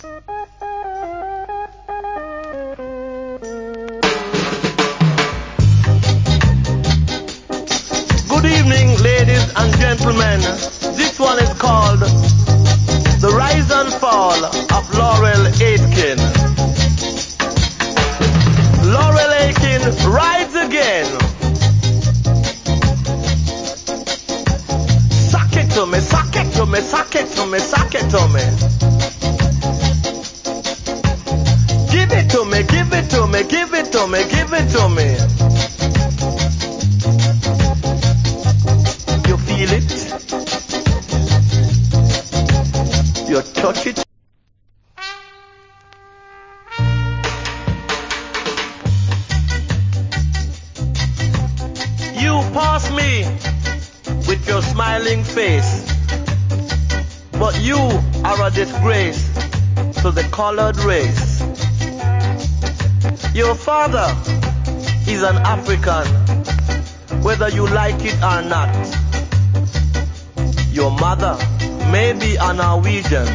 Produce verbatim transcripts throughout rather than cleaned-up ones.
Good evening, ladies and gentlemen. This one is called The Rise and Fall of Laurel Aitken. Laurel Aitken rides again. Suck it to me, suck it to me, suck it to me, suck it to me. Give it to me, give it to me, give it to me, give it to me. You feel it? You touch it? You pass me with your smiling face, but you are a disgrace to the colored race. Your father is an African, whether you like it or not. Your mother may be a Norwegian.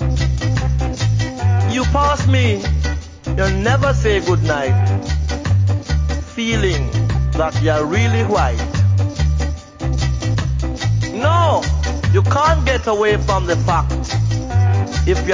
You pass me, you never say goodnight, feeling that you're really white. No, you can't get away from the fact. If you're